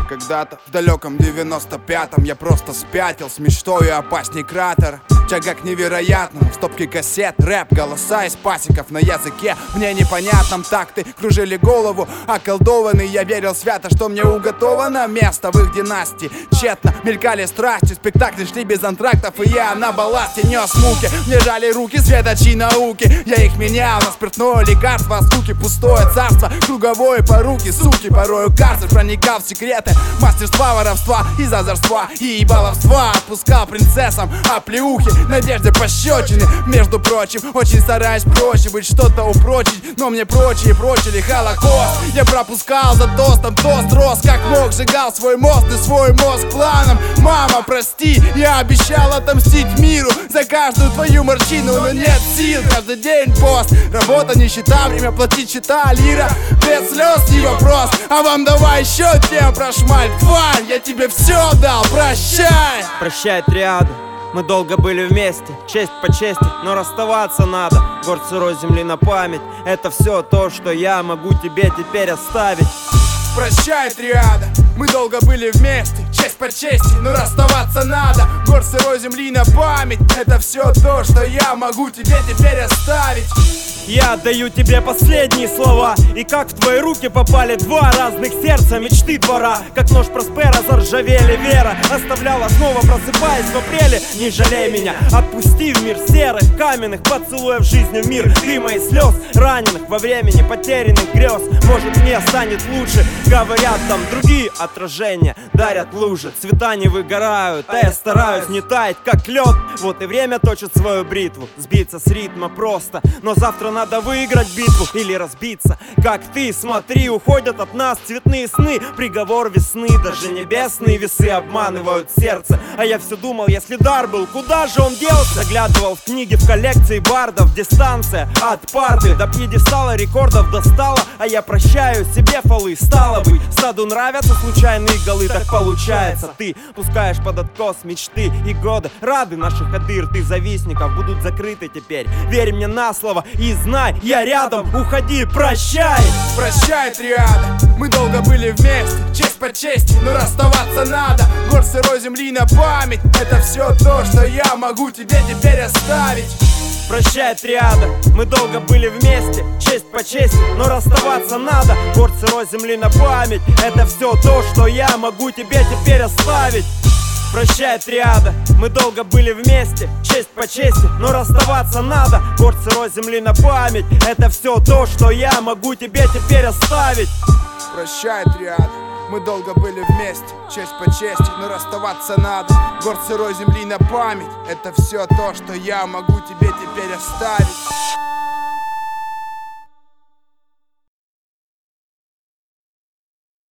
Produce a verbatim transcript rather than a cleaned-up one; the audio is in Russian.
Когда-то в далеком девяносто пятом я просто спятил с мечтой опасней кратера. Тяга к невероятному, в стопке кассет, рэп, голоса из пасеков на языке мне непонятном. Такты кружили голову, околдованный я верил свято, что мне уготовано место в их династии. Тщетно мелькали страсти, спектакли шли без антрактов, и я на балласте нес муки. Мне жали руки светочи науки, я их менял на спиртное лекарство, скуки, пустое царство, круговое поруки, суки, порою карцер проникал в секреты мастерства, воровства, из озорства и баловства. Отпускал принцессам оплеухи, надежды пощечины. Между прочим, очень стараюсь проще быть, что-то упрочить, но мне прочие прочили Холокост. Я пропускал за тостом, тост рос как мог, сжигал свой мост и свой мозг планом. Мама, прости, я обещал отомстить миру за каждую твою морщину, но нет сил. Каждый день пост, работа, нищета, время платить счета, лира без слез не вопрос. А вам давай еще тем прошмаль, тварь, я тебе все дал, прощай. Прощай, триада, мы долго были вместе, честь по чести, но расставаться надо. Город сырой земли на память, это все то, что я могу тебе теперь оставить. Прощай, триада, мы долго были вместе, честь по чести, но расставаться надо. Город сырой земли на память, это все то, что я могу тебе теперь оставить. Я отдаю тебе последние слова, и как в твои руки попали два разных сердца, мечты двора. Как нож Проспера заржавели вера, оставляла снова, просыпаясь в апреле. Не жалей меня, отпусти в мир серых, каменных поцелуев жизни, в мир дыма и слез, раненых во времени, потерянных грез. Может, мне станет лучше, говорят там другие отражения, дарят лужи, цвета не выгорают, а я стараюсь не таять, как лед. Вот и время точит свою бритву, сбиться с ритма просто, но завтра надо выиграть битву или разбиться. Как ты, смотри, уходят от нас цветные сны, приговор весны, даже небесные весы обманывают сердце. А я все думал, если дар был, куда же он делся? Заглядывал в книги, в коллекции бардов, дистанция от парты до пьедестала рекордов достала. А я прощаю себе фолы, стало быть, саду нравятся случайные голы, так получается. Ты пускаешь под откос мечты и годы, рады наших адыр, ты завистников будут закрыты теперь. Верь мне на слово и знай, я рядом, уходи, прощай. Прощай, триада, мы долго были вместе, честь по чести, но расставаться надо. Город сырой земли на память, это все то, что я могу тебе теперь оставить. Прощай, триада, мы долго были вместе, честь по чести, но расставаться надо. Город сырой земли на память, это все то, что я могу тебе теперь оставить. Прощай, триада, мы долго были вместе, честь по чести, но расставаться надо. Город сырой земли на память, это все то, что я могу тебе теперь оставить. Прощай, триада, мы долго были вместе, честь по чести, но расставаться надо. Город сырой земли на память, это все то, что я могу тебе теперь оставить.